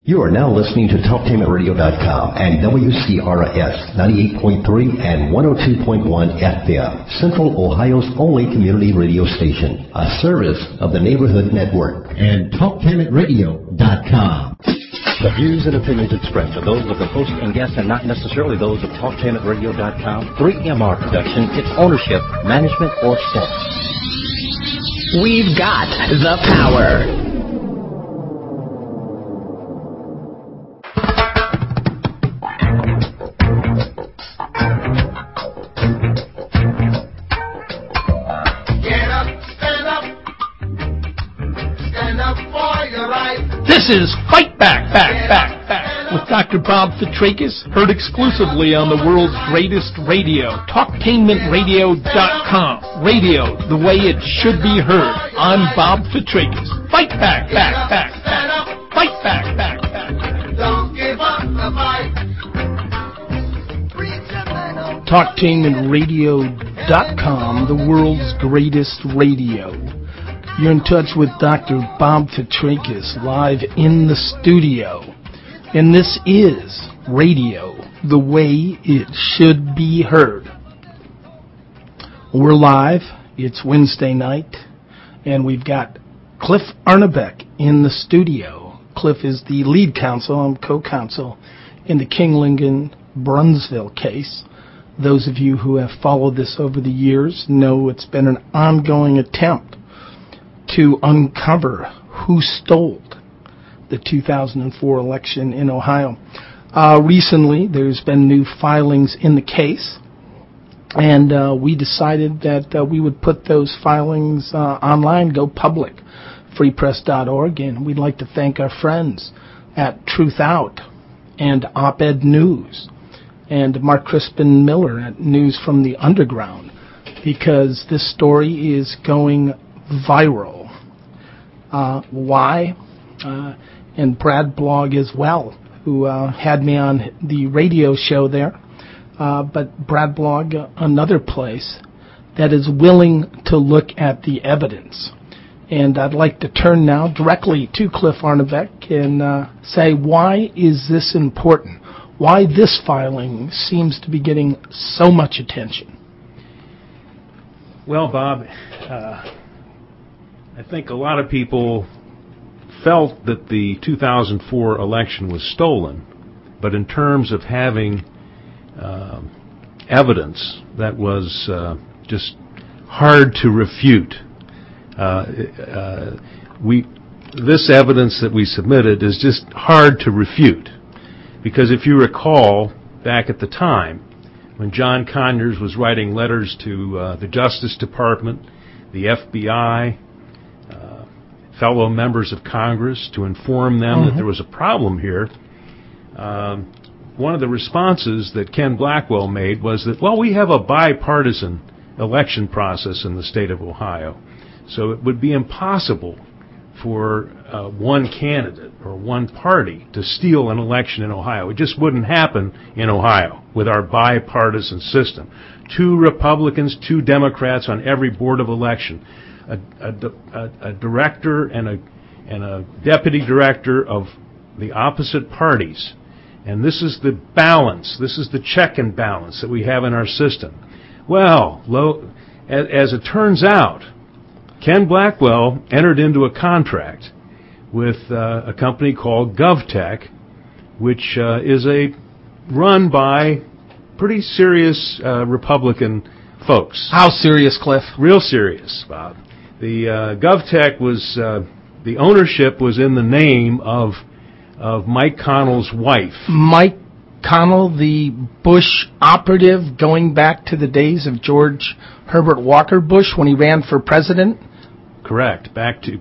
You are now listening to TalkTainmentRadio.com and WCRS 98.3 and 102.1 FM, Central Ohio's only community radio station, a service of the Neighborhood Network, and TalkTainmentRadio.com. The views and opinions expressed are those of the host and guests and not necessarily those of TalkTainmentRadio.com, 3MR Production, its ownership, management, or staff. We've got the power. This is Fight Back with Dr. Bob Fitrakis, heard exclusively on the world's greatest radio, TalkTainmentRadio.com. Radio, the way it should be heard. I'm Bob Fitrakis. Fight back. Fight back. Don't give up the fight. TalkTainmentRadio.com, the world's greatest radio. You're in touch with Dr. Bob Fitrakis, live in the studio. And this is radio, the way it should be heard. We're live. It's Wednesday night. And we've got Cliff Arnebeck in the studio. Cliff is the lead counsel. I'm co-counsel in the King Lincoln Brunsville case. Those of you who have followed this over the years know it's been an ongoing attempt to uncover who stole the 2004 election in Ohio. Recently, there's been new filings in the case, and we decided that we would put those filings online, go public, freepress.org, and we'd like to thank our friends at Truth Out and Op-Ed News and Mark Crispin Miller at News from the Underground, because this story is going viral. Why? And Brad Blog as well, who had me on the radio show there. But Brad Blog, another place that is willing to look at the evidence. And I'd like to turn now directly to Cliff Arnebeck and say, why is this important? Why this filing seems to be getting so much attention? Well, Bob, I think a lot of people felt that the 2004 election was stolen, but in terms of having evidence that was just hard to refute, this evidence that we submitted is just hard to refute. Because if you recall, back at the time, when John Conyers was writing letters to the Justice Department, the FBI, fellow members of Congress, to inform them that there was a problem here, one of the responses that Ken Blackwell made was that, well, we have a bipartisan election process in the state of Ohio, so it would be impossible for one candidate or one party to steal an election in Ohio. It just wouldn't happen in Ohio with our bipartisan system. 2 Republicans, 2 Democrats on every board of election. A director and a deputy director of the opposite parties. And this is the balance. This is the check and balance that we have in our system. Well, as it turns out, Ken Blackwell entered into a contract with a company called GovTech, which is run by pretty serious Republican folks. How serious, Cliff? Real serious, Bob. The GovTech was the ownership was in the name of Mike Connell's wife. Mike Connell, the Bush operative, going back to the days of George Herbert Walker Bush when he ran for president. Correct. Back to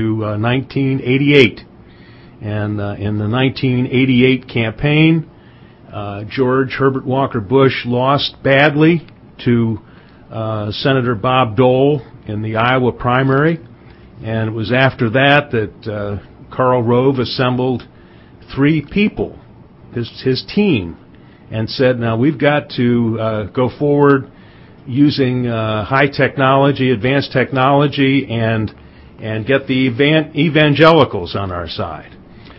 1988, and in the 1988 campaign, George Herbert Walker Bush lost badly to Senator Bob Dole in the Iowa primary, and it was after that Karl Rove assembled 3 people, his team, and said, now we've got to go forward using high technology, advanced technology, and get the evangelicals on our side.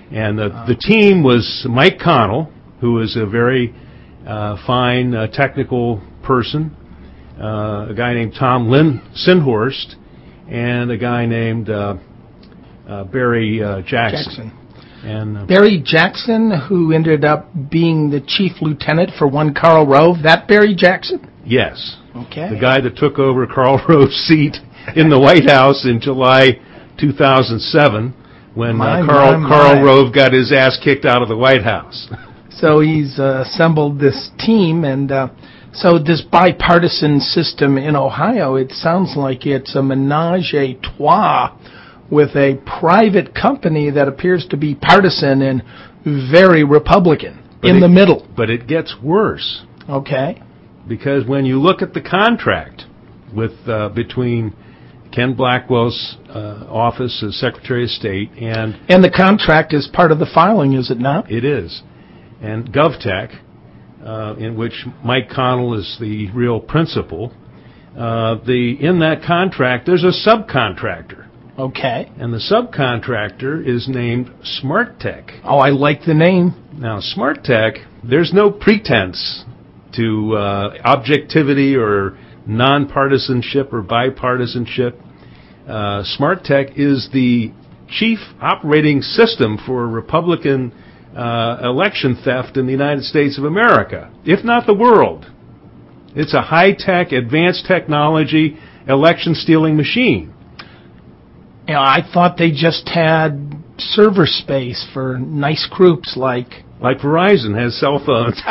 And the team was Mike Connell, who is a very fine technical person, a guy named Tom Sinhorst, and a guy named Barry Jackson. And Barry Jackson, who ended up being the chief lieutenant for one Karl Rove, that Barry Jackson? Yes. Okay. The guy that took over Karl Rove's seat in the White House in July 2007 when Karl Rove got his ass kicked out of the White House. So he's assembled this team, and so this bipartisan system in Ohio, it sounds like it's a menage a trois with a private company that appears to be partisan and very Republican the middle. But it gets worse. Okay. Because when you look at the contract with between Ken Blackwell's office as Secretary of State and the contract is part of the filing, is it not? It is. And GovTech, in which Mike Connell is the real principal, in that contract there's a subcontractor. Okay. And the subcontractor is named SmartTech. Oh, I like the name. Now, SmartTech, there's no pretense to objectivity or nonpartisanship or bipartisanship. SmartTech is the chief operating system for Republican election theft in the United States of America, if not the world. It's a high-tech, advanced technology election stealing machine. You know, I thought they just had server space for nice groups like Verizon has cell phones.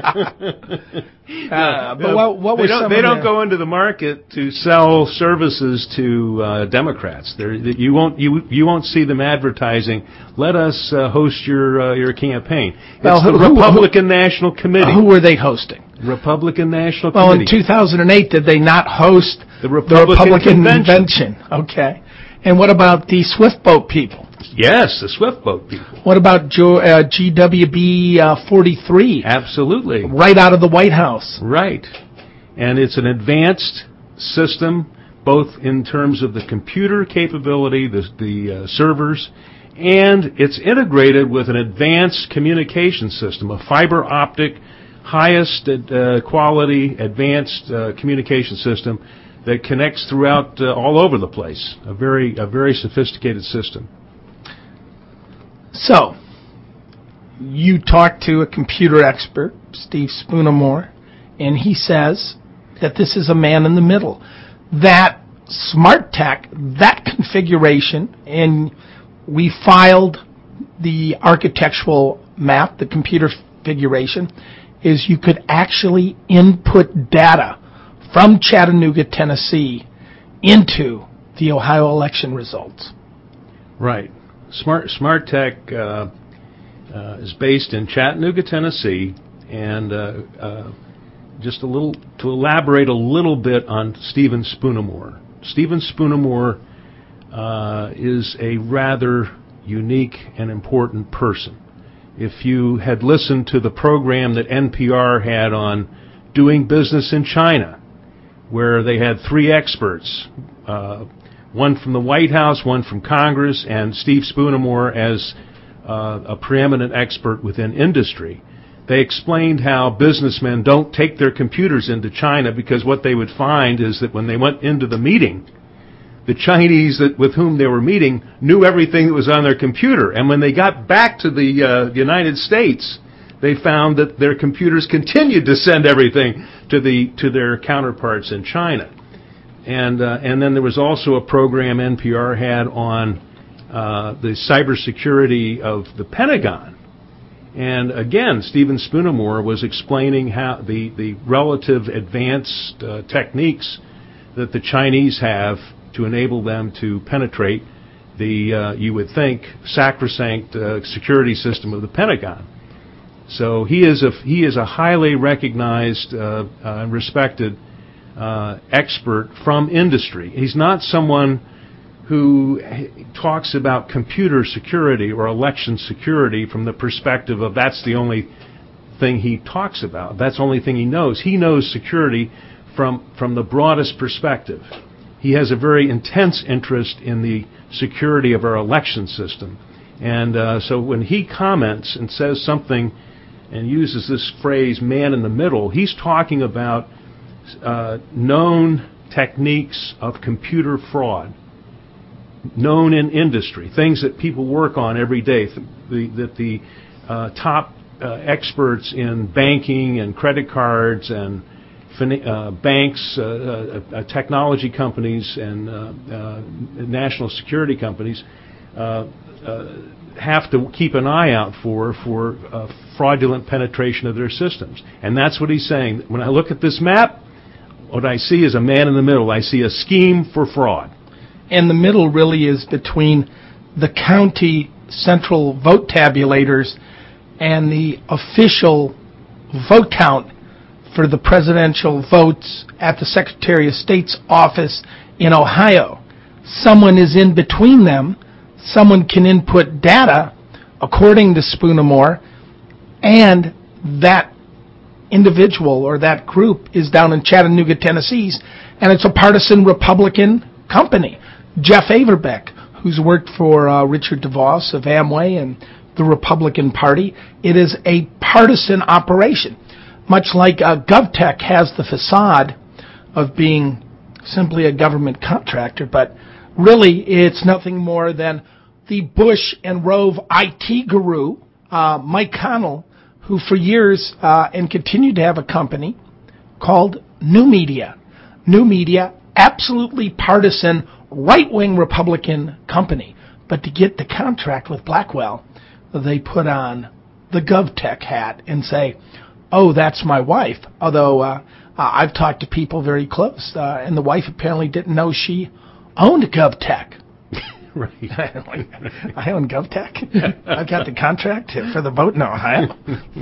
But what were they don't go into the market to sell services to Democrats. You won't see them advertising. Let us host your campaign. It's the Republican National Committee. Who were they hosting? Republican National Committee. Well, in 2008, did they not host the Republican Convention? Okay. And what about the Swift Boat people? Yes, the Swift Boat people. What about GWB 43? Absolutely. Right out of the White House. Right. And it's an advanced system, both in terms of the computer capability, the servers, and it's integrated with an advanced communication system, a fiber optic, highest quality, advanced communication system that connects throughout all over the place. A very sophisticated system. So, you talked to a computer expert, Steve Spoonermore, and he says that this is a man in the middle. That SmartTech, that configuration, and we filed the architectural map, the computer configuration, is you could actually input data from Chattanooga, Tennessee, into the Ohio election results. Right. SmartTech is based in Chattanooga, Tennessee, and just to elaborate a little bit on Stephen Spoonermore. Stephen Spoonermore is a rather unique and important person. If you had listened to the program that NPR had on doing business in China, where they had three experts, one from the White House, one from Congress, and Steve Spoonermore as a preeminent expert within industry. They explained how businessmen don't take their computers into China because what they would find is that when they went into the meeting, the Chinese with whom they were meeting knew everything that was on their computer. And when they got back to the United States, they found that their computers continued to send everything to their counterparts in China. And then there was also a program NPR had on the cybersecurity of the Pentagon. And again, Stephen Spoonermore was explaining how the relative advanced techniques that the Chinese have to enable them to penetrate the, you would think, sacrosanct security system of the Pentagon. So he is a highly recognized and respected expert from industry. He's not someone who talks about computer security or election security from the perspective of that's the only thing he talks about. That's the only thing he knows. He knows security from the broadest perspective. He has a very intense interest in the security of our election system. And so when he comments and says something and uses this phrase, man in the middle, he's talking about known techniques of computer fraud, known in industry, things that people work on every day, that the top experts in banking and credit cards and banks, technology companies, and national security companies have to keep an eye out for fraudulent penetration of their systems. And that's what he's saying. When I look at this map, what I see is a man in the middle. I see a scheme for fraud. And the middle really is between the county central vote tabulators and the official vote count for the presidential votes at the Secretary of State's office in Ohio. Someone is in between them. Someone can input data, according to Spoonamore, and that individual or that group is down in Chattanooga, Tennessee, and it's a partisan Republican company. Jeff Averbeck, who's worked for Richard DeVos of Amway and the Republican Party, it is a partisan operation. Much like GovTech has the facade of being simply a government contractor, but really it's nothing more than the Bush and Rove IT guru, Mike Connell, who for years and continued to have a company called New Media. New Media, absolutely partisan, right-wing Republican company. But to get the contract with Blackwell, they put on the GovTech hat and say, oh, that's my wife. Although I've talked to people very close, and the wife apparently didn't know she owned GovTech. Right. I own GovTech. I've got the contract for the vote in Ohio.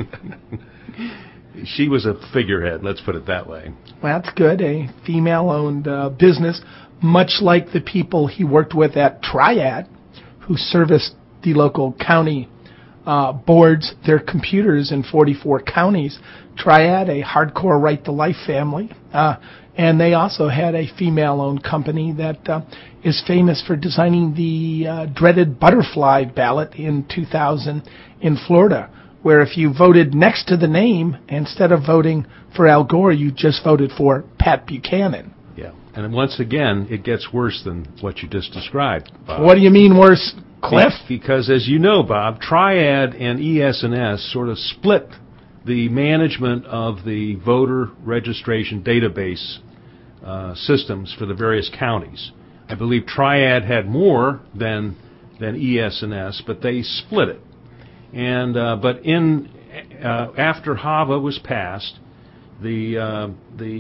She was a figurehead, let's put it that way. Well, that's good. A female-owned business, much like the people he worked with at Triad, who serviced the local county boards, their computers in 44 counties. Triad, a hardcore right-to-life family. And they also had a female-owned company that is famous for designing the dreaded butterfly ballot in 2000 in Florida, where if you voted next to the name, instead of voting for Al Gore, you just voted for Pat Buchanan. Yeah, and once again, it gets worse than what you just described, Bob. What do you mean worse, Cliff? Because as you know, Bob, Triad and ES&S sort of split the management of the voter registration database systems for the various counties. I believe Triad had more than ES&S, but they split it. And but after HAVA was passed, the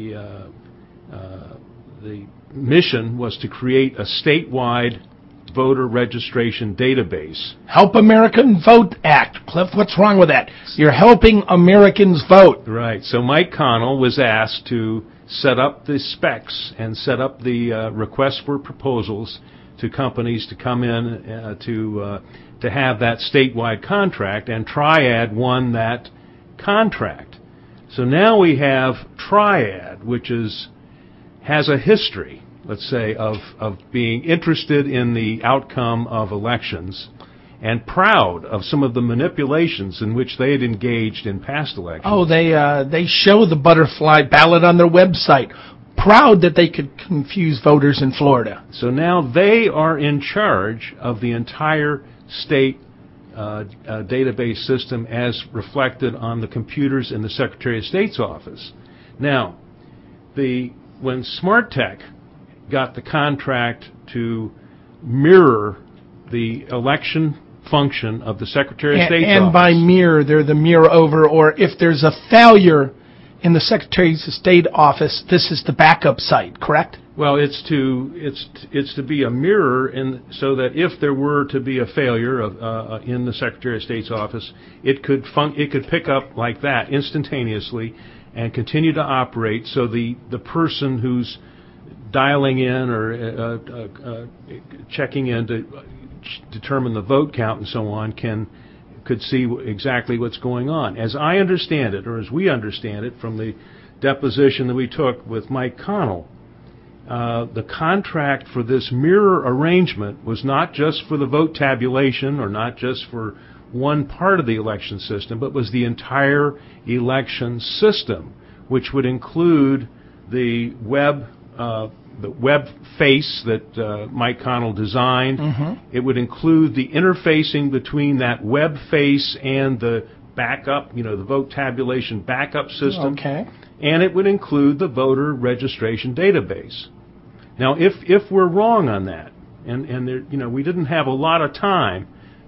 mission was to create a statewide voter registration database. Help American Vote Act. Cliff, what's wrong with that? You're helping Americans vote. Right. So Mike Connell was asked to set up the specs and set up the request for proposals to companies to come in to have that statewide contract, and Triad won that contract. So now we have Triad, which has a history, let's say, of being interested in the outcome of elections and proud of some of the manipulations in which they had engaged in past elections. Oh, they show the butterfly ballot on their website, proud that they could confuse voters in Florida. So now they are in charge of the entire state database system as reflected on the computers in the Secretary of State's office. Now, when SmartTech got the contract to mirror the election function of the Secretary of State's office. And by mirror, they're the mirror over, or if there's a failure in the Secretary of State office, this is the backup site, correct? Well, it's to be a mirror, so that if there were to be a failure in the Secretary of State's office, it could pick up like that instantaneously and continue to operate, so the person who's dialing in or checking in to determine the vote count and so on could see exactly what's going on. As I understand it, or as we understand it from the deposition that we took with Mike Connell, the contract for this mirror arrangement was not just for the vote tabulation or not just for one part of the election system, but was the entire election system, which would include the web face that Mike Connell designed. Mm-hmm. It would include the interfacing between that web face and the backup, the vote tabulation backup system. Okay. And it would include the voter registration database. Now, if we're wrong on that, and there, we didn't have a lot of time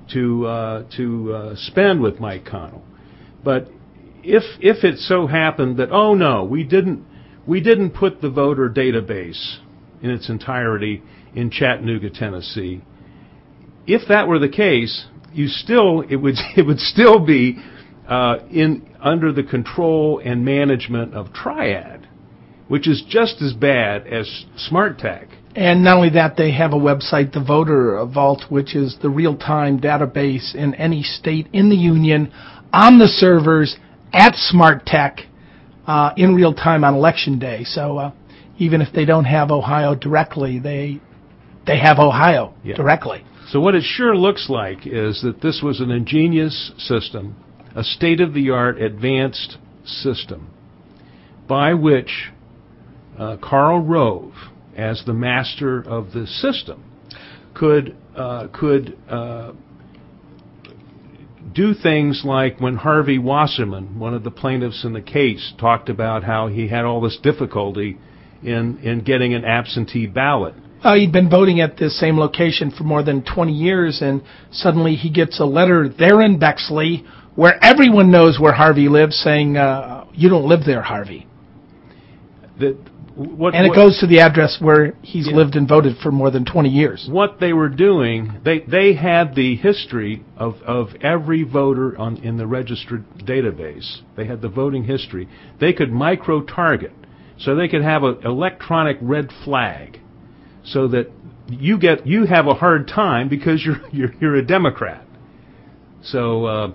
to spend with Mike Connell, but if it so happened that we didn't put the voter database in its entirety in Chattanooga, Tennessee, if that were the case, it would still be under the control and management of Triad, which is just as bad as SmartTech. And not only that, they have a website, the Voter Vault, which is the real-time database in any state in the union on the servers at SmartTech in real time on Election Day. So even if they don't have Ohio directly, they have Ohio directly. So what it sure looks like is that this was an ingenious system, a state-of-the-art advanced system by which Karl Rove, as the master of the system, could do things like when Harvey Wasserman, one of the plaintiffs in the case, talked about how he had all this difficulty in getting an absentee ballot. He'd been voting at the same location for more than 20 years, and suddenly he gets a letter there in Bexley, where everyone knows where Harvey lives, saying, you don't live there, Harvey. It goes to the address where he's lived and voted for more than 20 years. What they were doing, they had the history of every voter in the registered database. They had the voting history. They could micro-target, so they could have an electronic red flag, so that you have a hard time because you're a Democrat. So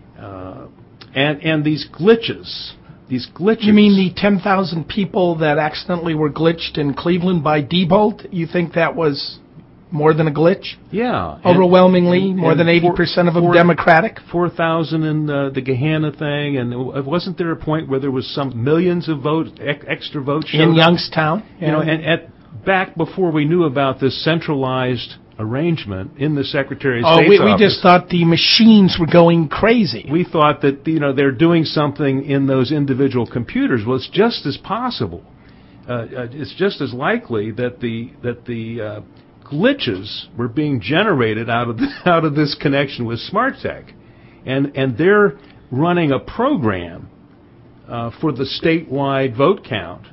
and these glitches. You mean the 10,000 people that accidentally were glitched in Cleveland by Diebold? You think that was more than a glitch? Yeah. Overwhelmingly, more than 80% of them Democratic? 4,000 in the Gahanna thing, and wasn't there a point where there was some millions of extra votes in Youngstown? Yeah. And back before we knew about this centralized arrangement in the Secretary of State's office. We just thought the machines were going crazy. We thought that they're doing something in those individual computers. Well, it's just as possible. It's just as likely that the glitches were being generated out of this connection with SmartTech, and they're running a program for the statewide vote count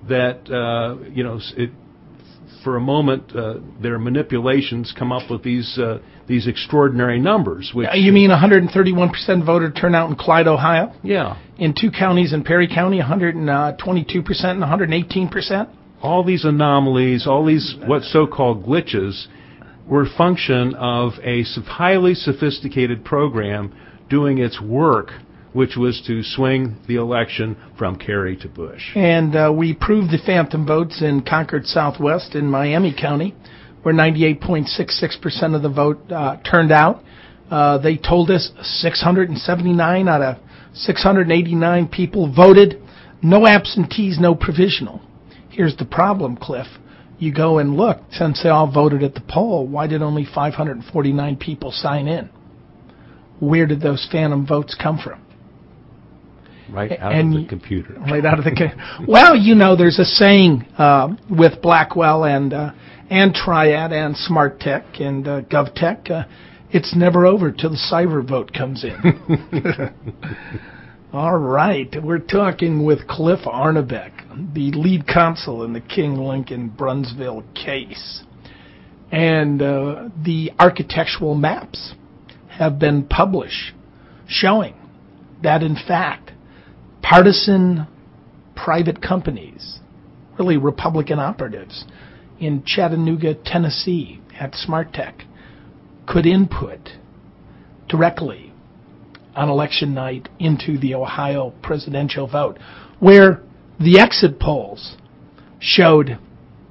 that for a moment, their manipulations come up with these extraordinary numbers. Which you mean 131% voter turnout in Clyde, Ohio? Yeah. In two counties in Perry County, 122% and 118%? All these anomalies, all these what so-called glitches, were a function of a highly sophisticated program doing its work, which was to swing the election from Kerry to Bush. And we proved the phantom votes in Concord Southwest in Miami County, where 98.66% of the vote turned out. They told us 679 out of 689 people voted. No absentees, no provisional. Here's the problem, Cliff. You go and look, since they all voted at the poll, why did only 549 people sign in? Where did those phantom votes come from? Right out of the computer. Right out of the computer. Well, there's a saying with Blackwell and Triad and SmartTech and GovTech, it's never over till the cyber vote comes in. All right. We're talking with Cliff Arnebeck, the lead counsel in the King Lincoln Brunsville case. And the architectural maps have been published showing that, in fact, partisan private companies, really Republican operatives in Chattanooga, Tennessee at SmartTech could input directly on election night into the Ohio presidential vote, where the exit polls showed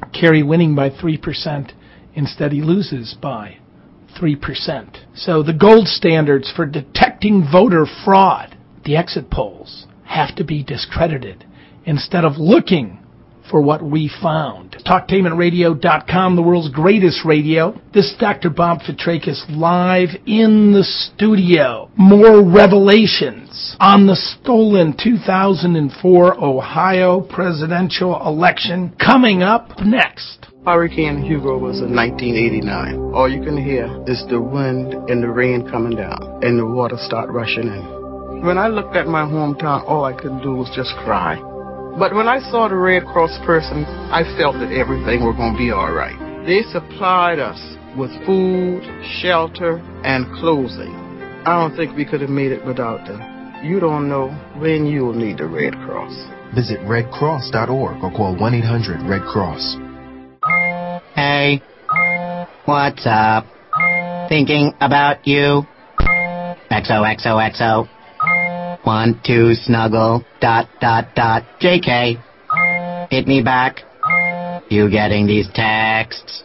Kerry winning by 3%. Instead, he loses by 3%. So the gold standards for detecting voter fraud, the exit polls, have to be discredited instead of looking for what we found. TalkTainmentRadio.com, the world's greatest radio. This is Dr. Bob Fitrakis live in the studio. More revelations on the stolen 2004 Ohio presidential election coming up next. Hurricane Hugo was in 1989. All you can hear is the wind and the rain coming down and the water start rushing in. When I looked at my hometown, all I could do was just cry. But when I saw the Red Cross person, I felt that everything was going to be all right. They supplied us with food, shelter, and clothing. I don't think we could have made it without them. You don't know when you'll need the Red Cross. Visit redcross.org or call 1-800-RED-CROSS. Hey, what's up? Thinking about you. XOXOXO. 1, 2, snuggle, ... JK. Hit me back. You getting these texts? ?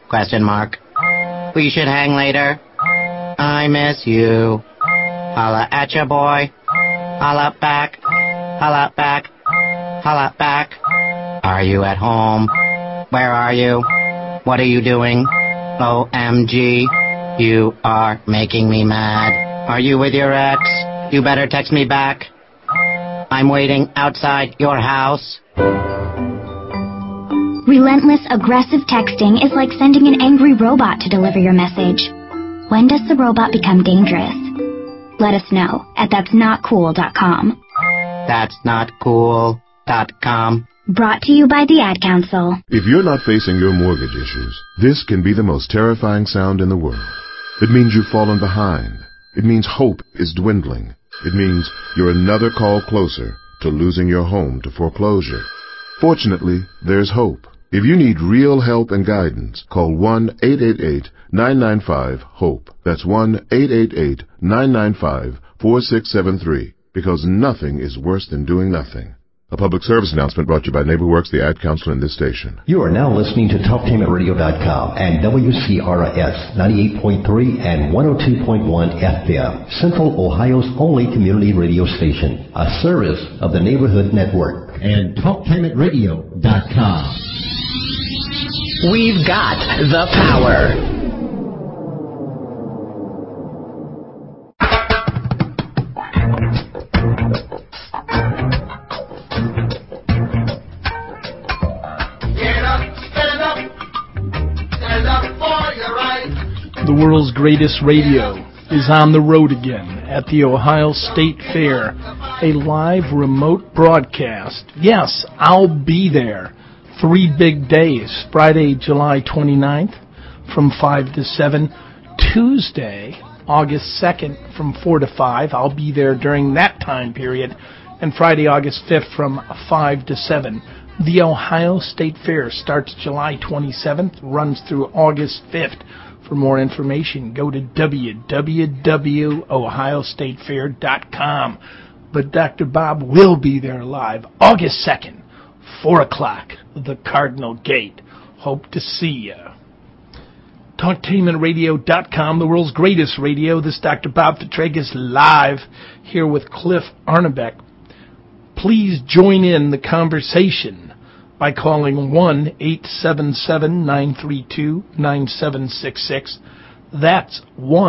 We should hang later. I miss you. Holla at ya, boy. Holla back. Holla back. Holla back. Are you at home? Where are you? What are you doing? OMG. You are making me mad. Are you with your ex? You better text me back. I'm waiting outside your house. Relentless, aggressive texting is like sending an angry robot to deliver your message. When does the robot become dangerous? Let us know at that'snotcool.com. That'snotcool.com. Brought to you by the Ad Council. If you're not facing your mortgage issues, this can be the most terrifying sound in the world. It means you've fallen behind. It means hope is dwindling. It means you're another call closer to losing your home to foreclosure. Fortunately, there's hope. If you need real help and guidance, call 1-888-995-HOPE. That's 1-888-995-4673, because nothing is worse than doing nothing. A public service announcement brought to you by NeighborWorks, the Ad Council, and this station. You are now listening to TalkTainmentRadio.com and WCRS 98.3 and 102.1 FM, Central Ohio's only community radio station, a service of the Neighborhood Network. And TalkTainmentRadio.com. We've got the power. The world's greatest radio is on the road again at the Ohio State Fair, a live remote broadcast. Yes, I'll be there. 3 big days, Friday, July 29th from 5 to 7, Tuesday, August 2nd from 4 to 5. I'll be there during that time period, and Friday, August 5th from 5 to 7. The Ohio State Fair starts July 27th, runs through August 5th. For more information, go to www.ohiostatefair.com. But Dr. Bob will be there live August 2nd, 4 o'clock, the Cardinal Gate. Hope to see you. TalkTainmentRadio.com, the world's greatest radio. This is Dr. Bob Fitrakis live here with Cliff Arnebeck. Please join in the conversation by calling 1-877-932-9766. That's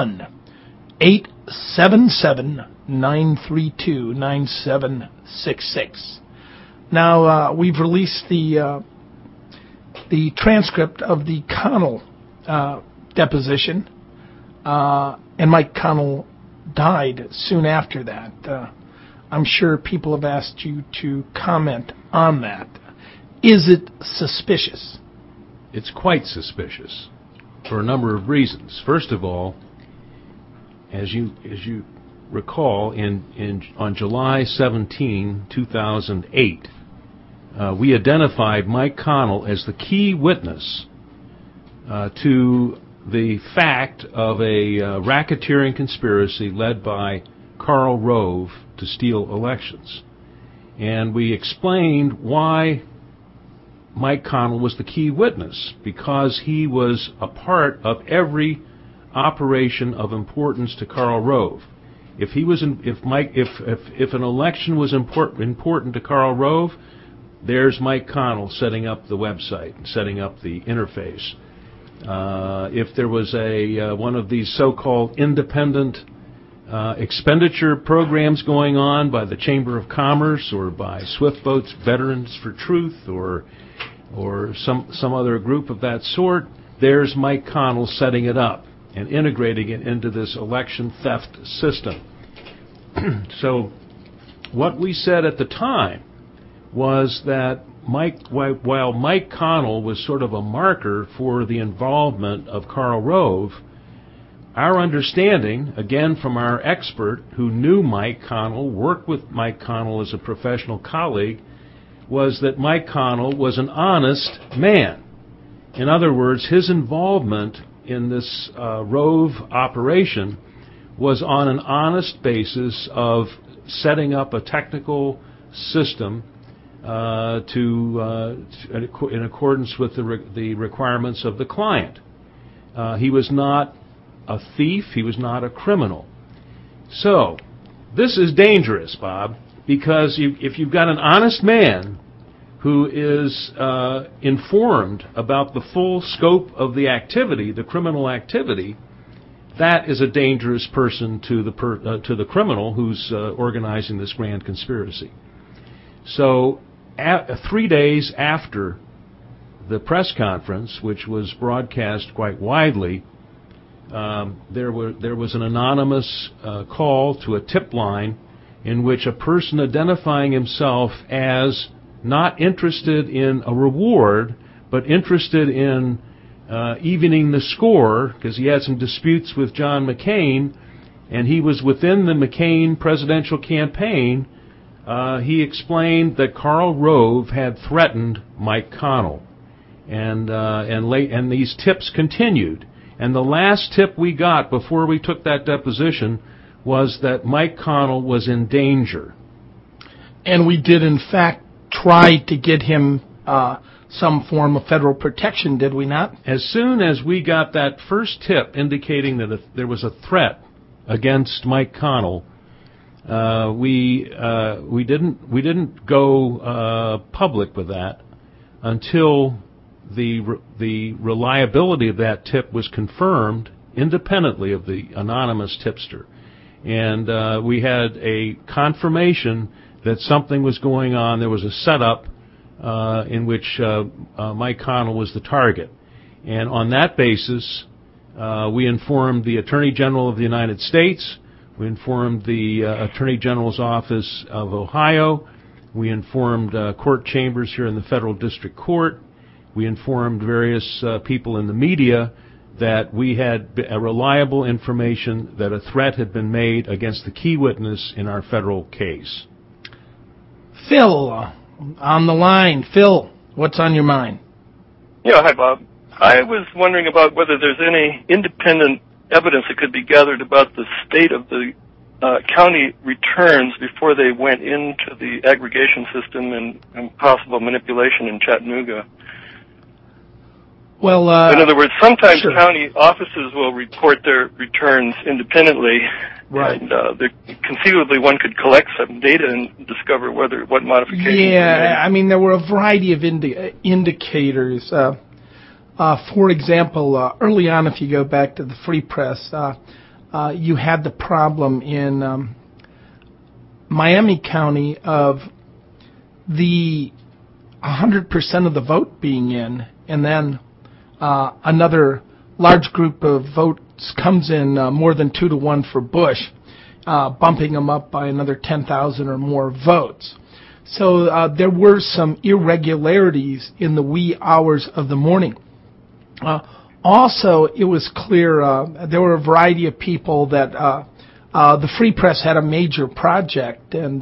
1-877-932-9766. Now, we've released the transcript of the Connell deposition, and Mike Connell died soon after that. I'm sure people have asked you to comment on that. Is it suspicious? It's quite suspicious for a number of reasons. First of all, as you recall, on July 17, 2008, we identified Mike Connell as the key witness to the fact of a racketeering conspiracy led by Karl Rove to steal elections. And we explained why Mike Connell was the key witness because he was a part of every operation of importance to Karl Rove. If an election was important to Karl Rove, there's Mike Connell setting up the website, setting up the interface. If there was one of these so-called independent expenditure programs going on by the Chamber of Commerce or by SwiftBoat's Veterans for Truth or some other group of that sort, there's Mike Connell setting it up and integrating it into this election theft system. So what we said at the time was that while Mike Connell was sort of a marker for the involvement of Karl Rove, our understanding, again from our expert who knew Mike Connell, worked with Mike Connell as a professional colleague, was that Mike Connell was an honest man. In other words, his involvement in this Rove operation was on an honest basis of setting up a technical system in accordance with the requirements of the client. He was not a thief. He was not a criminal. So this is dangerous, Bob, because if you've got an honest man who is informed about the full scope of the activity, the criminal activity, that is a dangerous person to the criminal who's organizing this grand conspiracy. So 3 days after the press conference, which was broadcast quite widely, there was an anonymous call to a tip line in which a person identifying himself as not interested in a reward, but interested in evening the score, because he had some disputes with John McCain, and he was within the McCain presidential campaign. He explained that Karl Rove had threatened Mike Connell, and these tips continued. And the last tip we got before we took that deposition was that Mike Connell was in danger. And we did, in fact, try to get him some form of federal protection, did we not? As soon as we got that first tip indicating that there was a threat against Mike Connell, we didn't go public with that until the reliability of that tip was confirmed independently of the anonymous tipster, and we had a confirmation that something was going on. There was a setup in which Mike Connell was the target, and on that basis, we informed the Attorney General of the United States. We informed the Attorney General's Office of Ohio. We informed court chambers here in the Federal District Court. We informed various people in the media that we had reliable information that a threat had been made against the key witness in our federal case. Phil, on the line. Phil, what's on your mind? Yeah, hi, Bob. I was wondering about whether there's any independent evidence that could be gathered about the state of the county returns before they went into the aggregation system and possible manipulation in Chattanooga. Well, in other words, sometimes sure. County offices will report their returns independently, right? And conceivably one could collect some data and discover what modifications were made. I mean, there were a variety of indicators. For example, early on, if you go back to the Free Press, you had the problem in Miami County of the 100% of the vote being in, and then another large group of votes comes in more than 2-1 for Bush, bumping them up by another 10,000 or more votes. So there were some irregularities in the wee hours of the morning. Also, it was clear there were a variety of people that the Free Press had a major project and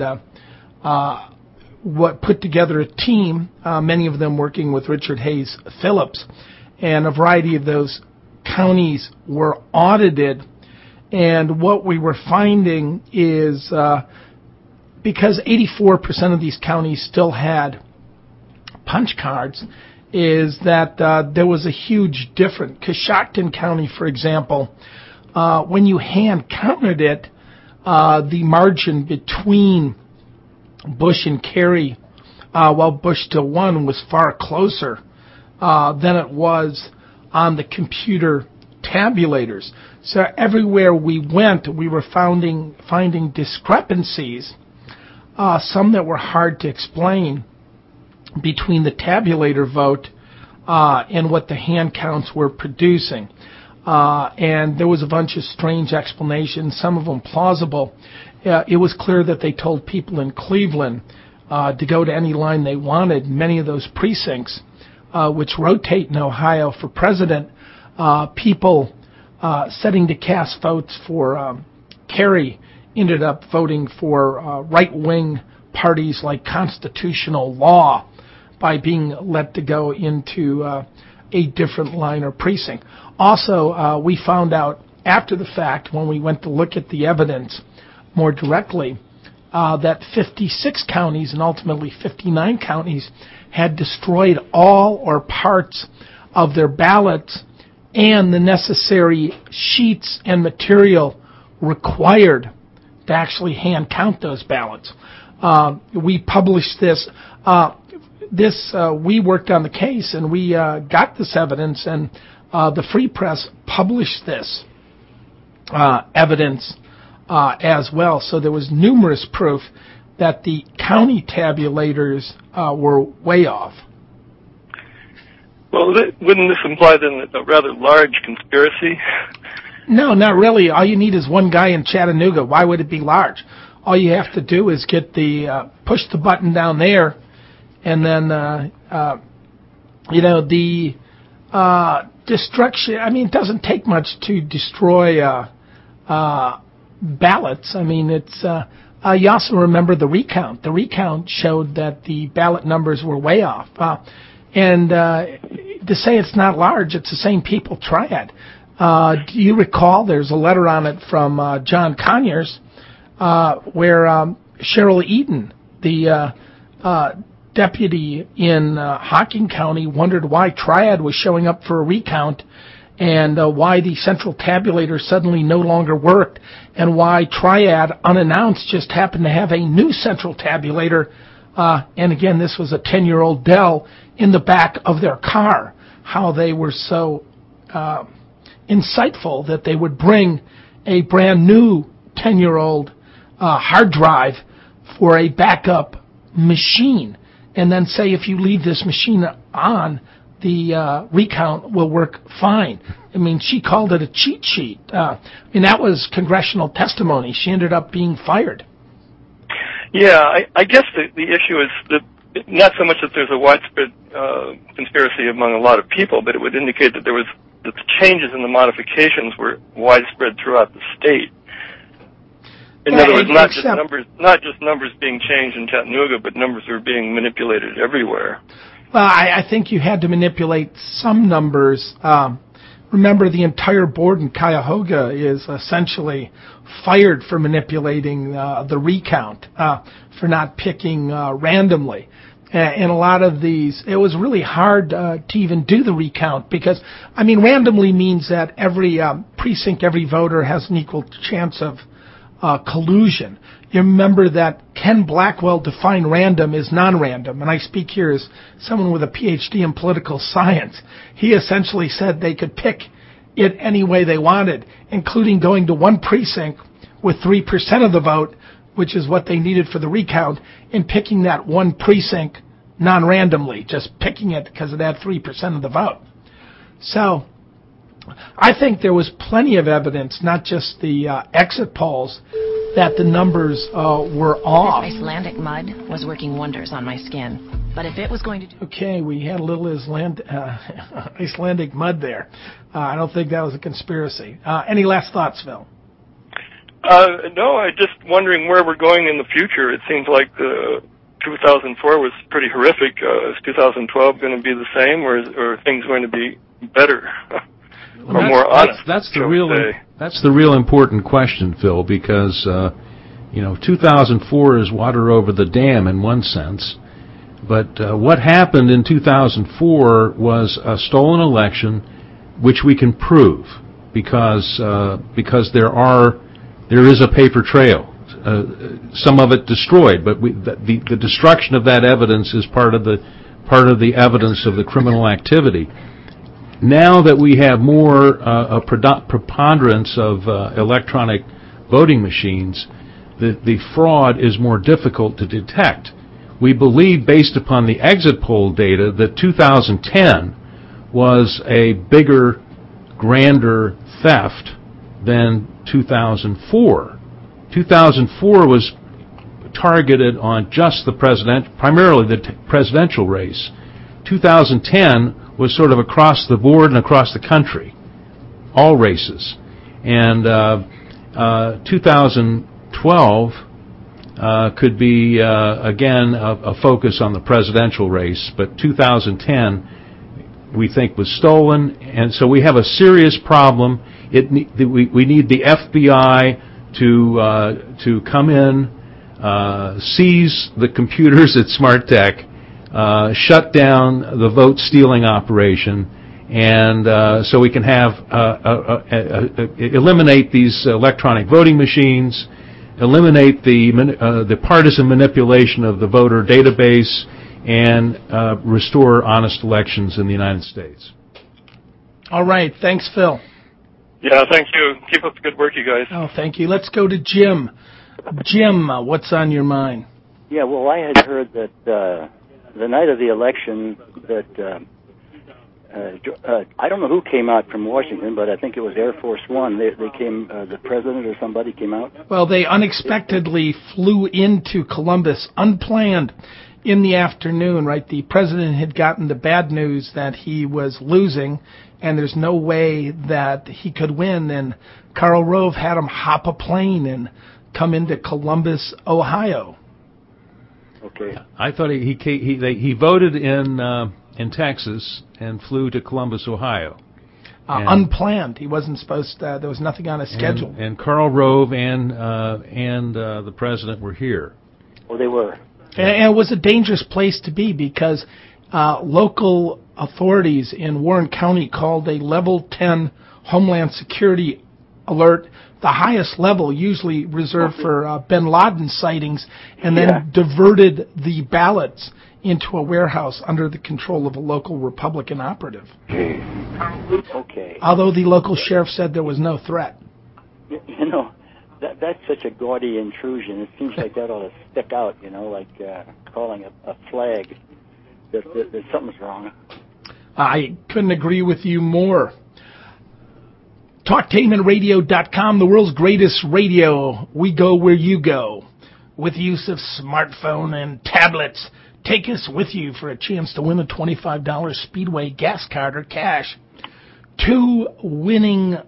put together a team, many of them working with Richard Hayes Phillips, and a variety of those counties were audited. And what we were finding is because 84% of these counties still had punch cards is that there was a huge difference. Coshocton County, for example, when you hand counted it, the margin between Bush and Kerry, while Bush still won, was far closer than it was on the computer tabulators. So everywhere we went, we were finding discrepancies, some that were hard to explain, between the tabulator vote and what the hand counts were producing. And there was a bunch of strange explanations, some of them plausible. It was clear that they told people in Cleveland to go to any line they wanted. Many of those precincts, which rotate in Ohio for president, people setting to cast votes for Kerry ended up voting for right-wing parties like Constitutional Law by being let to go into a different line or precinct. Also, we found out after the fact, when we went to look at the evidence more directly, that 56 counties and ultimately 59 counties had destroyed all or parts of their ballots and the necessary sheets and material required to actually hand count those ballots. We published this. We worked on the case, and we got this evidence, and the Free Press published this evidence as well. So there was numerous proof that the county tabulators were way off. Well, wouldn't this imply then a rather large conspiracy? No, not really. All you need is one guy in Chattanooga. Why would it be large? All you have to do is get push the button down there, and then the destruction. I mean, it doesn't take much to destroy ballots. I mean, it's. You also remember the recount. The recount showed that the ballot numbers were way off. And to say it's not large, it's the same people triad. Do you recall there's a letter on it from John Conyers where Cheryl Eden, the deputy in Hocking County, wondered why Triad was showing up for a recount and why the central tabulator suddenly no longer worked and why Triad, unannounced, just happened to have a new central tabulator. And again, this was a 10-year-old Dell in the back of their car. How they were so insightful that they would bring a brand new 10-year-old hard drive for a backup machine and then say if you leave this machine on, the recount will work fine. I mean, she called it a cheat sheet. I mean, that was congressional testimony. She ended up being fired. Yeah, I guess the issue is that not so much that there's a widespread conspiracy among a lot of people, but it would indicate that that the changes in the modifications were widespread throughout the state. In other words, not just numbers being changed in Chattanooga, but numbers were being manipulated everywhere. Well, I think you had to manipulate some numbers. Remember, the entire board in Cuyahoga is essentially fired for manipulating the recount, for not picking randomly. And a lot of these, it was really hard to even do the recount because, I mean, randomly means that every precinct, every voter has an equal chance of collusion. You remember that Ken Blackwell defined random as non-random, and I speak here as someone with a PhD in political science. He essentially said they could pick it any way they wanted, including going to one precinct with 3% of the vote, which is what they needed for the recount, and picking that one precinct non-randomly, just picking it because it had 3% of the vote. So I think there was plenty of evidence, not just the exit polls, that the numbers were off. This Icelandic mud was working wonders on my skin. But if it was going to do... Okay, we had a little Icelandic mud there. I don't think that was a conspiracy. Any last thoughts, Phil? No, I'm just wondering where we're going in the future. It seems like 2004 was pretty horrific. Is 2012 going to be the same, or are things going to be better? Or more honest? That's the real important question, Phil, because 2004 is water over the dam in one sense, But what happened in 2004 was a stolen election, which we can prove because there is a paper trail. Some of it destroyed, but the destruction of that evidence is part of the evidence of the criminal activity. Now that we have more a preponderance of electronic voting machines, the fraud is more difficult to detect. We believe, based upon the exit poll data, that 2010 was a bigger, grander theft than 2004. 2004 was targeted on just primarily the presidential race. 2010 was sort of across the board and across the country, all races. And 2012 could be, again, a focus on the presidential race, but 2010 we think was stolen, and so we have a serious problem. We need the FBI to come in, seize the computers at Smart Tech, shut down the vote stealing operation, and so we can have eliminate these electronic voting machines, eliminate the partisan manipulation of the voter database, and restore honest elections in the United States. All right. Thanks, Phil. Yeah, thank you. Keep up the good work, you guys. Oh, thank you. Let's go to Jim. Jim, what's on your mind? Yeah, well, I had heard that the night of the election that I don't know who came out from Washington, but I think it was Air Force One. They came, the president or somebody came out. Well, they unexpectedly flew into Columbus, unplanned, in the afternoon, right? The president had gotten the bad news that he was losing, and there's no way that he could win. And Karl Rove had him hop a plane and come into Columbus, Ohio. Okay. I thought he voted in Texas and flew to Columbus, Ohio. Unplanned. He wasn't supposed to, there was nothing on his schedule. And Karl Rove and the president were here. Oh, they were. And it was a dangerous place to be because local authorities in Warren County called a level 10 Homeland Security alert, the highest level usually reserved for bin Laden sightings, and then diverted the ballots into a warehouse under the control of a local Republican operative. Okay. Although the local sheriff said there was no threat. You know, that's such a gaudy intrusion. It seems like that ought to stick out, you know, like calling a flag that something's wrong. I couldn't agree with you more. TalkTainmentRadio.com, the world's greatest radio. We go where you go. With use of smartphone and tablets, take us with you for a chance to win a $25 Speedway gas card or cash. Two winners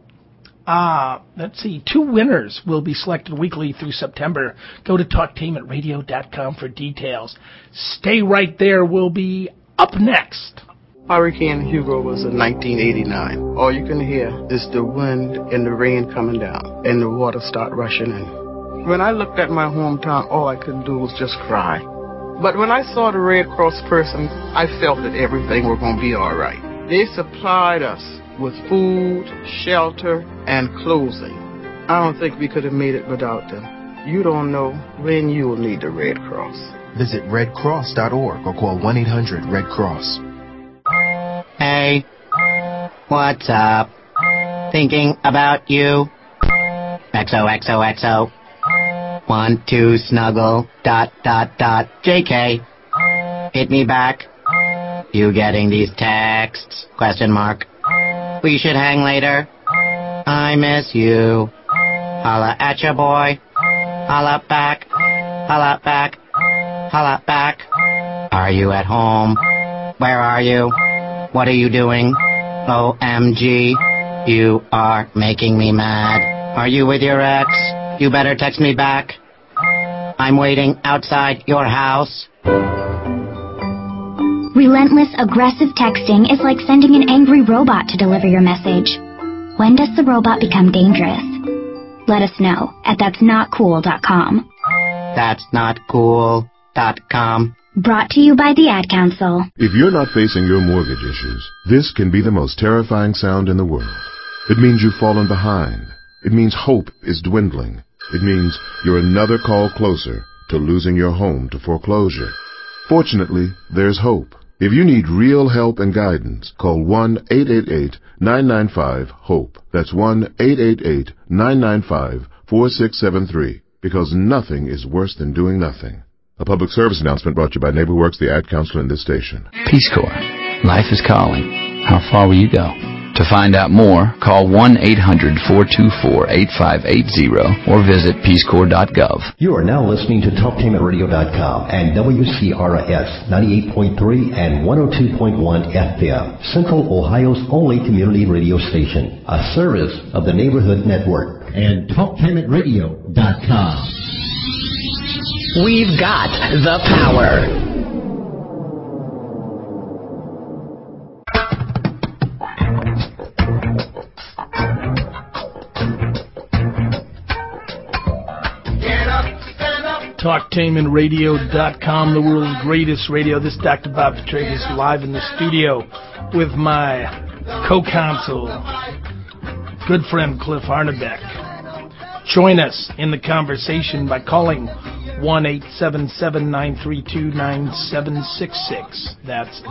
will be selected weekly through September. Go to TalkTainmentRadio.com for details. Stay right there. We'll be up next. Hurricane Hugo was in 1989. All you can hear is the wind and the rain coming down and the water start rushing in. When I looked at my hometown, all I could do was just cry. But when I saw the Red Cross person, I felt that everything was going to be all right. They supplied us with food, shelter, and clothing. I don't think we could have made it without them. You don't know when you will need the Red Cross. Visit redcross.org or call 1-800-RED-CROSS. Hey, what's up? Thinking about you. XOXOXO. 12 snuggle. ... JK. Hit me back. You getting these texts? ? We should hang later. I miss you. Holla at ya, boy. Holla back. Holla back. Holla back. Are you at home? Where are you? What are you doing? OMG. You are making me mad. Are you with your ex? You better text me back. I'm waiting outside your house. Relentless, aggressive texting is like sending an angry robot to deliver your message. When does the robot become dangerous? Let us know at that'snotcool.com. That'snotcool.com. Brought to you by the Ad Council. If you're not facing your mortgage issues, this can be the most terrifying sound in the world. It means you've fallen behind. It means hope is dwindling. It means you're another call closer to losing your home to foreclosure. Fortunately, there's hope. If you need real help and guidance, call 1-888-995-HOPE. That's 1-888-995-4673. Because nothing is worse than doing nothing. A public service announcement brought to you by NeighborWorks, the Ad Council, and this station. Peace Corps. Life is calling. How far will you go? To find out more, call 1-800-424-8580 or visit peacecorps.gov. You are now listening to TalkTainmentRadio.com and WCRS 98.3 and 102.1 FM, Central Ohio's only community radio station, a service of the Neighborhood Network. And TalkTainmentRadio.com. We've got the power. TalkTainmentRadio.com, the world's greatest radio. This is Dr. Bob Petrakis live in the studio with my co-counsel, good friend Cliff Arnebeck. Join us in the conversation by calling 1-877-932-9766. That's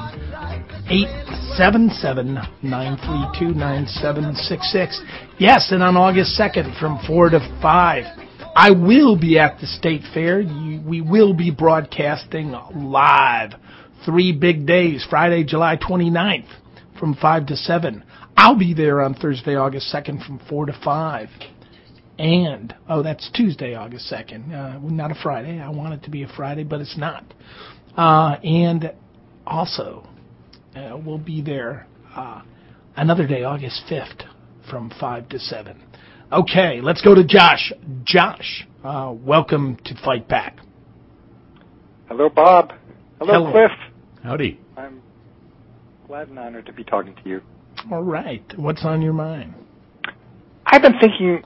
877-932-9766. Yes, and on August 2nd from 4 to 5, I will be at the State Fair. We will be broadcasting live 3 big days, Friday, July 29th from 5 to 7. I'll be there on Thursday, August 2nd from 4 to 5. And, that's Tuesday, August 2nd, not a Friday. I want it to be a Friday, but it's not. And also, we'll be there another day, August 5th from 5 to 7. Okay, let's go to Josh. Josh, welcome to Fight Back. Hello, Bob. Hello, Cliff. Howdy. I'm glad and honored to be talking to you. All right. What's on your mind? I've been thinking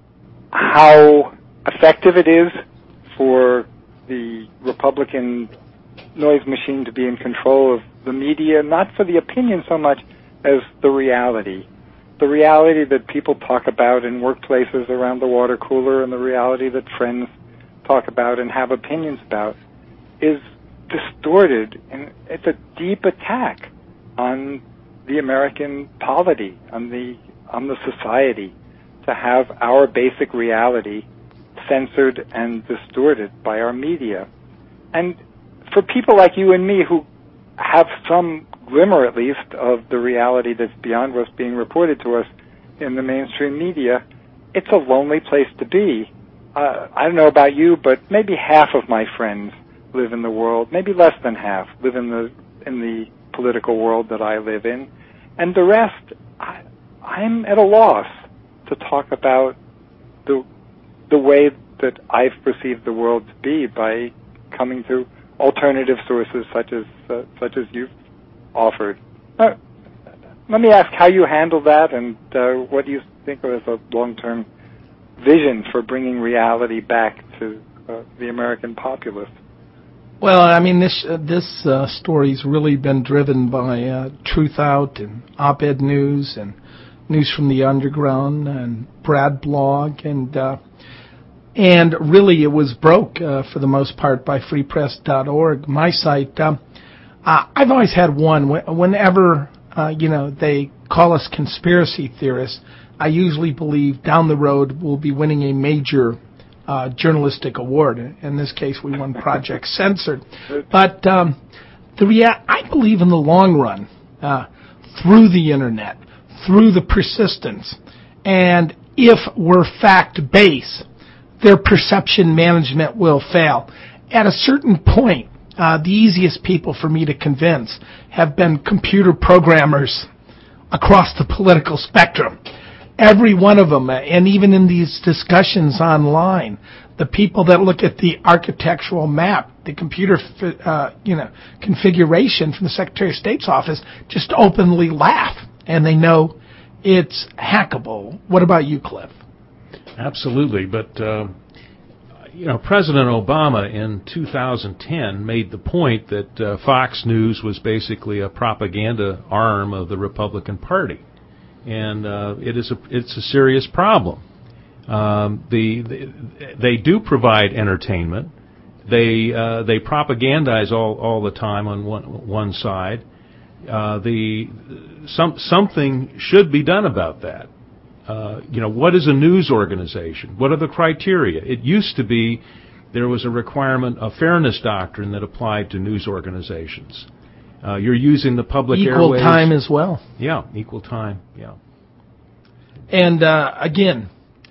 how effective it is for the Republican noise machine to be in control of the media, not for the opinion so much as the reality. The reality that people talk about in workplaces around the water cooler and the reality that friends talk about and have opinions about is distorted, and it's a deep attack on the American polity, on the society, to have our basic reality censored and distorted by our media. And for people like you and me who have some glimmer, at least, of the reality that's beyond what's being reported to us in the mainstream media, it's a lonely place to be. I don't know about you, but maybe half of my friends live in the world, maybe less than half live in the political world that I live in, and the rest, I'm at a loss to talk about the way that I've perceived the world to be by coming to alternative sources such as you've offered. Let me ask how you handle that, and what do you think of as a long-term vision for bringing reality back to the American populace? Well, I mean, this story's really been driven by Truth Out and Op-Ed News and News from the Underground and Brad Blog, and really it was broke for the most part by freepress.org, my site. I've always had one. Whenever they call us conspiracy theorists, I usually believe down the road we'll be winning a major journalistic award. In this case, we won Project Censored. But I believe in the long run, through the internet, through the persistence, and if we're fact-based, their perception management will fail. At a certain point, the easiest people for me to convince have been computer programmers across the political spectrum. Every one of them, and even in these discussions online, the people that look at the architectural map, the computer, configuration from the Secretary of State's office, just openly laugh, and they know it's hackable. What about you, Cliff? Absolutely, but President Obama in 2010 made the point that Fox News was basically a propaganda arm of the Republican Party, and it's a serious problem. They do provide entertainment. They propagandize all the time on one side. Something should be done about that. What is a news organization? What are the criteria? It used to be there was a requirement, a fairness doctrine that applied to news organizations. You're using the public airwaves. Equal time as well. Yeah, equal time, yeah. And again,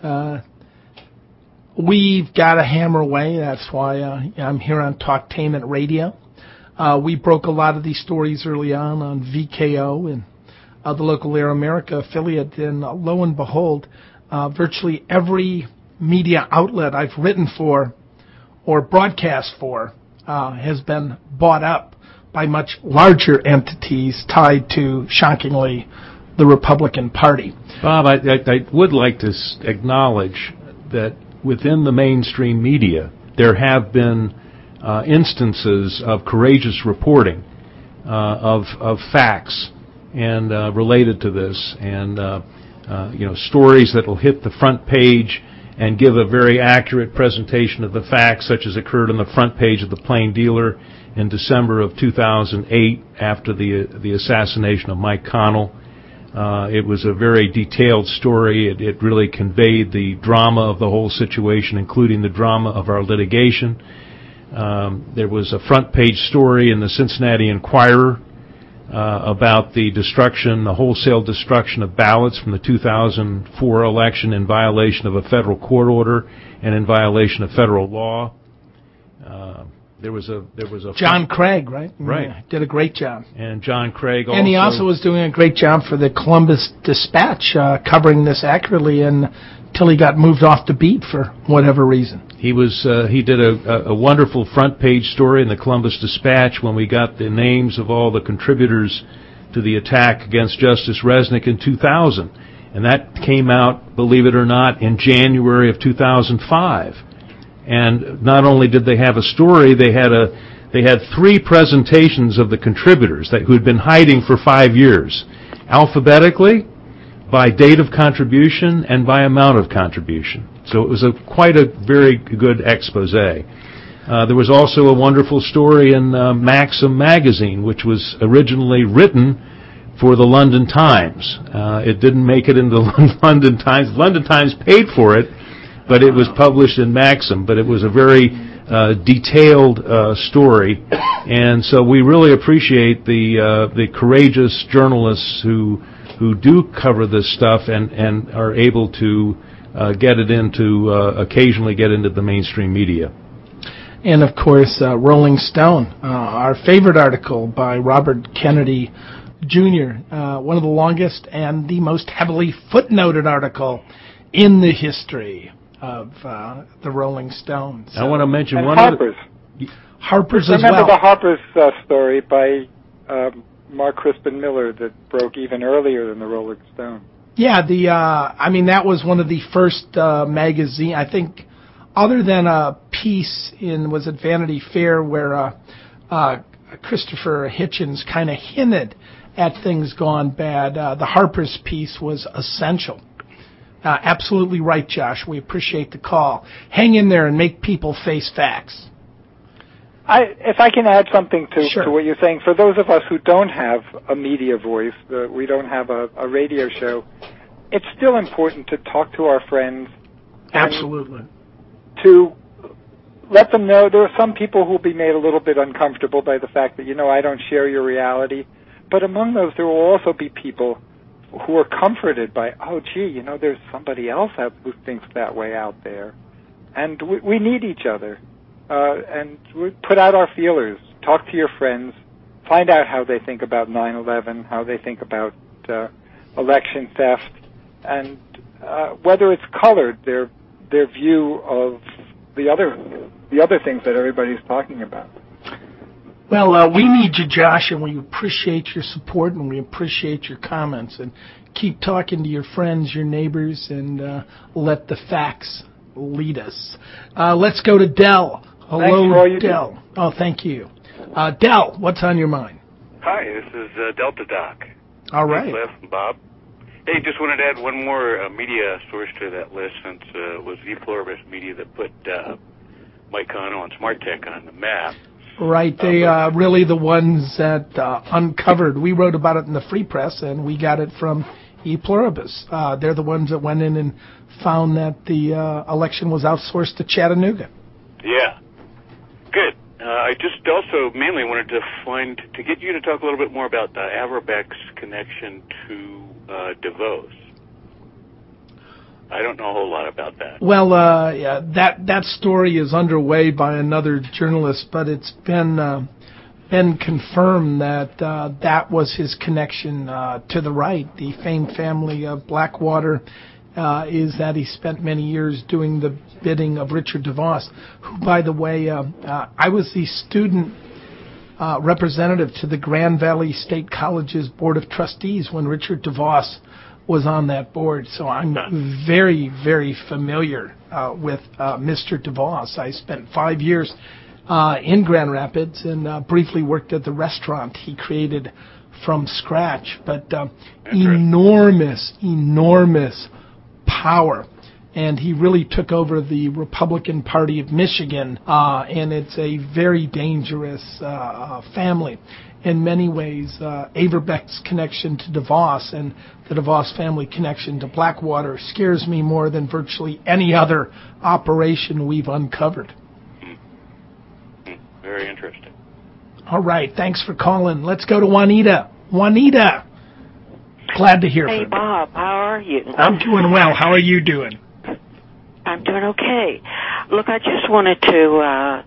we've got to hammer away. That's why I'm here on Talktainment Radio. We broke a lot of these stories early on VKO and the local Air America affiliate, and lo and behold, virtually every media outlet I've written for or broadcast for has been bought up by much larger entities tied to, shockingly, the Republican Party. Bob, I would like to acknowledge that within the mainstream media, there have been instances of courageous reporting of facts and related to this, and stories that will hit the front page and give a very accurate presentation of the facts, such as occurred on the front page of the Plain Dealer in December of 2008 after the assassination of Mike Connell. It was a very detailed story. It really conveyed the drama of the whole situation, including the drama of our litigation. There was a front page story in the Cincinnati Enquirer about the wholesale destruction of ballots from the 2004 election in violation of a federal court order and in violation of federal law. There was a John Craig, right? Right. Yeah, did a great job. And John Craig also... And he also was doing a great job for the Columbus Dispatch, covering this accurately until he got moved off the beat for whatever reason. He did a wonderful front page story in the Columbus Dispatch when we got the names of all the contributors to the attack against Justice Resnick in 2000. And that came out, believe it or not, in January of 2005. And not only did they have a story, they had 3 presentations of the contributors who had been hiding for 5 years, alphabetically, by date of contribution, and by amount of contribution. So it was quite a very good expose. There was also a wonderful story in Maxim magazine, which was originally written for the London Times. It didn't make it into the London Times. London Times paid for it, but it was published in Maxim. But it was a very detailed story, and so we really appreciate the courageous journalists who do cover this stuff and are able to occasionally get into the mainstream media. And, of course, Rolling Stone, our favorite article by Robert Kennedy Jr., one of the longest and the most heavily footnoted article in the history of the Rolling Stones. I want to mention and one Harper's. Harper's as Remember well. the Harper's story by Mark Crispin Miller that broke even earlier than the Rolling Stone. Yeah, that was one of the first magazine, I think, other than a piece was it Vanity Fair, where Christopher Hitchens kind of hinted at things gone bad. The Harper's piece was essential. Absolutely right, Josh. We appreciate the call. Hang in there and make people face facts. If I can add something Sure. to what you're saying, for those of us who don't have a media voice, we don't have a radio show, it's still important to talk to our friends. Absolutely. To let them know there are some people who will be made a little bit uncomfortable by the fact that, I don't share your reality. But among those, there will also be people who are comforted by, there's somebody else who thinks that way out there. And we need each other. And we put out our feelers, talk to your friends, find out how they think about 9/11, how they think about election theft, and whether it's colored their view of the other things that everybody's talking about. Well, we need you, Josh, and we appreciate your support and we appreciate your comments. And keep talking to your friends, your neighbors, and let the facts lead us. Let's go to Del. Hello, Del. Oh, thank you. Del, what's on your mind? Hi, this is Delta Doc. All right. Cliff and Bob. Hey, just wanted to add one more media source to that list, since it was E Pluribus Media that put Mike Cano and Smart Tech on the map. Right, they are really the ones that uncovered. We wrote about it in the Free Press, and we got it from E Pluribus. They're the ones that went in and found that the election was outsourced to Chattanooga. Yeah. Good. I just also mainly wanted to get you to talk a little bit more about Averbech's connection to DeVos. I don't know a whole lot about that. Well, yeah, that story is underway by another journalist, but it's been confirmed that that was his connection to the right. The famed family of Blackwater is that he spent many years doing the bidding of Richard DeVos, who, by the way, I was the student representative to the Grand Valley State College's Board of Trustees when Richard DeVos was on that board. So I'm very, very familiar with Mr. DeVos. I spent 5 years in Grand Rapids and briefly worked at the restaurant he created from scratch. But enormous power. And he really took over the Republican Party of Michigan, and it's a very dangerous family. In many ways, Averbech's connection to DeVos and the DeVos family connection to Blackwater scares me more than virtually any other operation we've uncovered. Very interesting. All right, thanks for calling. Let's go to Juanita. Juanita, glad to hear from you. Hey, Bob, how are you? I'm doing well. How are you doing? I'm doing okay. Look, I just wanted to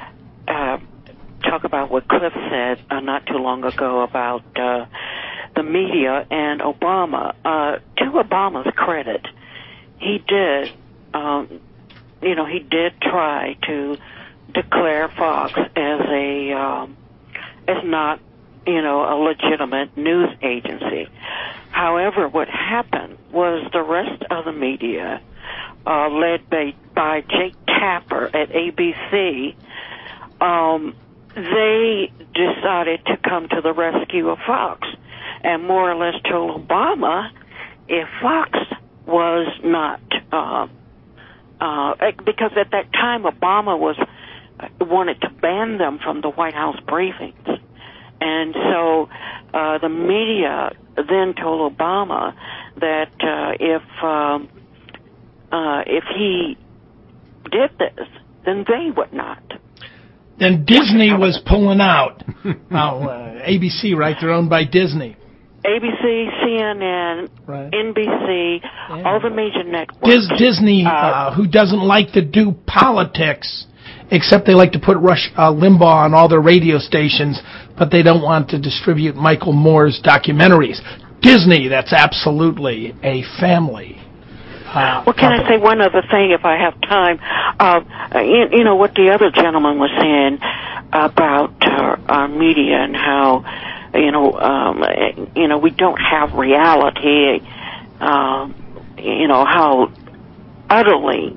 talk about what Cliff said not too long ago about the media and Obama. To Obama's credit, he did, he did try to declare Fox as not, a legitimate news agency. However, what happened was the rest of the media, led by Jake Tapper at ABC, they decided to come to the rescue of Fox and more or less told Obama if Fox was not, because at that time Obama wanted to ban them from the White House briefings. And so the media then told Obama that if he did this, then they would not. Then Disney was pulling out. ABC, right? They're owned by Disney. ABC, CNN, right. NBC, all the major networks. Disney, who doesn't like to do politics, except they like to put Rush Limbaugh on all their radio stations, but they don't want to distribute Michael Moore's documentaries. Disney, that's absolutely a family. Well, can I say one other thing if I have time? What the other gentleman was saying about our media and how, we don't have reality, how utterly,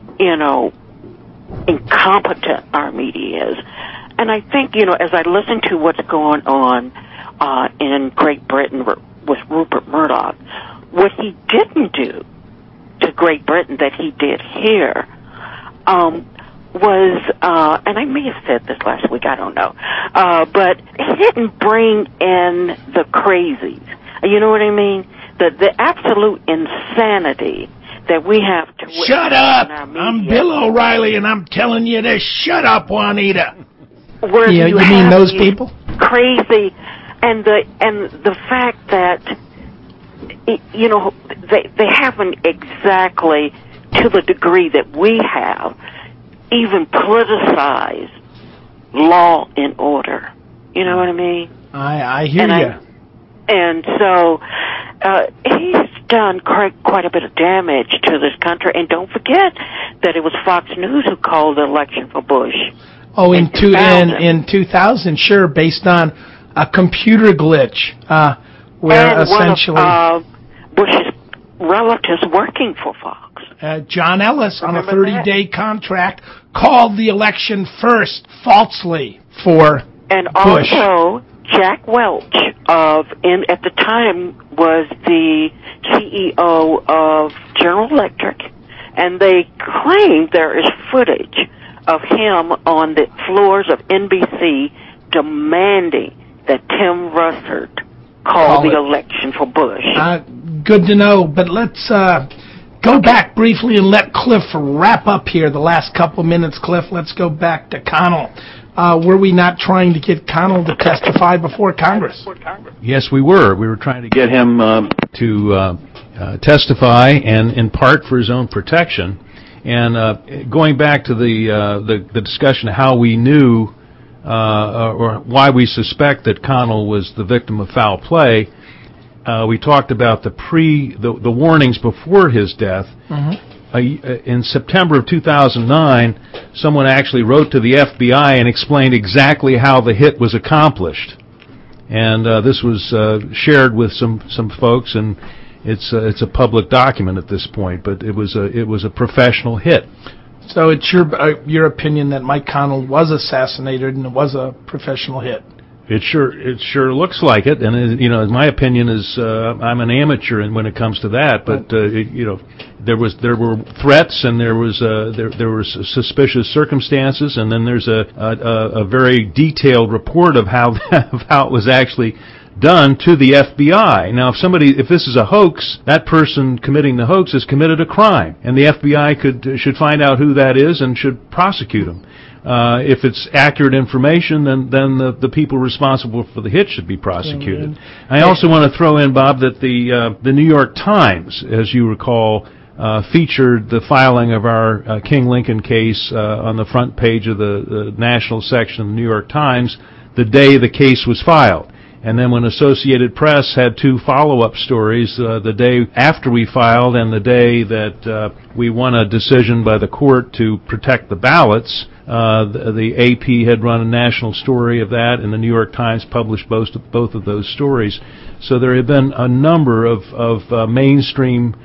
incompetent our media is. And I think, as I listen to what's going on in Great Britain with Rupert Murdoch, what he didn't do to Great Britain that he did here was, and I may have said this last week, I don't know, but he didn't bring in the crazies. You know what I mean? The absolute insanity that we have to witness. Shut up! In our media. I'm Bill O'Reilly, and I'm telling you to shut up, Juanita. Where you mean those people? Crazy, and the fact that they haven't exactly to the degree that we have even politicized law and order. You know what I mean? I hear you. And so he's done quite a bit of damage to this country. And don't forget that it was Fox News who called the election for Bush. Oh, in 2000, sure, based on a computer glitch, where and essentially one of relatives working for Fox. John Ellis, on a Remember 30-day contract, called the election first, falsely, for And Bush. also, Jack Welch at the time was the CEO of General Electric, and they claim there is footage of him on the floors of NBC demanding that Tim Russert call the election for Bush. Good to know, but let's go back briefly and let Cliff wrap up here the last couple minutes. Cliff, let's go back to Connell. Were we not trying to get Connell to testify before Congress? Yes, we were. We were trying to get him to testify, and in part for his own protection. And going back to the discussion of how we knew or why we suspect that Connell was the victim of foul play, we talked about the warnings before his death. In September of 2009, someone actually wrote to the FBI and explained exactly how the hit was accomplished. And this was shared with some folks, and it's a public document at this point. But it was a professional hit. So it's your opinion that Mike Connell was assassinated and it was a professional hit? It sure looks like it, and my opinion is I'm an amateur when it comes to that. But there were threats, and there were suspicious circumstances, and then there's a very detailed report of how it was actually done to the FBI. Now, if this is a hoax, that person committing the hoax has committed a crime, and the FBI should find out who that is and should prosecute him. If it's accurate information, then the people responsible for the hit should be prosecuted. I also want to throw in, Bob, that the New York Times, as you recall, featured the filing of our King Lincoln case on the front page of the national section of the New York Times the day the case was filed. And then when Associated Press had two follow-up stories, the day after we filed and the day that we won a decision by the court to protect the ballots, the AP had run a national story of that, and the New York Times published both of those stories. So there have been a number of mainstream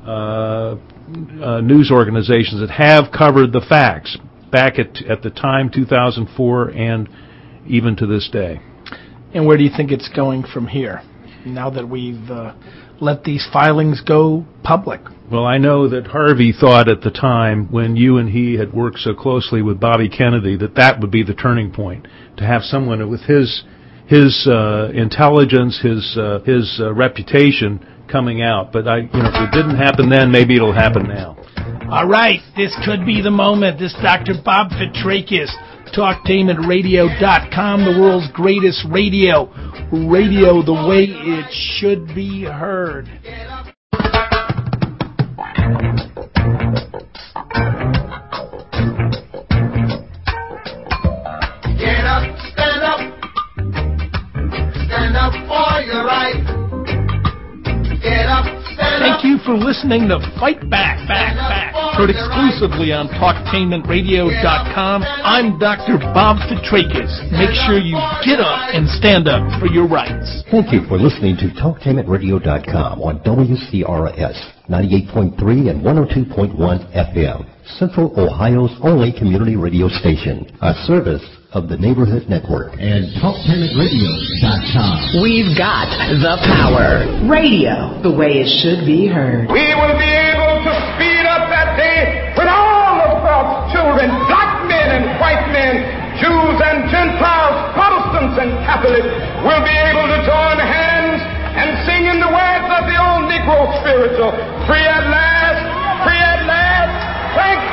news organizations that have covered the facts back at the time, 2004, and even to this day. And where do you think it's going from here, now that we've let these filings go public? Well, I know that Harvey thought at the time, when you and he had worked so closely with Bobby Kennedy, that would be the turning point, to have someone with his intelligence, his reputation coming out. But if it didn't happen then, maybe it'll happen now. All right, this could be the moment. This Dr. Bob Fitrakis, TalkTainmentRadio.com, the world's greatest radio the way it should be heard. Get up, stand up for your right. Get up, stand up. Thank you for listening to Fight Back, heard exclusively on TalkTainmentRadio.com. I'm Dr. Bob Fitrakis. Make sure you get up and stand up for your rights. Thank you for listening to TalkTainmentRadio.com on WCRS 98.3 and 102.1 FM, Central Ohio's only community radio station, a service of the Neighborhood Network. And TalkTainmentRadio.com. We've got the power. Radio, the way it should be heard. We will be able to speed up that day when all of God's children, black men and white men, Jews and Gentiles, Protestants and Catholics, will be able to join hands and sing in the words of the old Negro spiritual, free at last, free at last. Thank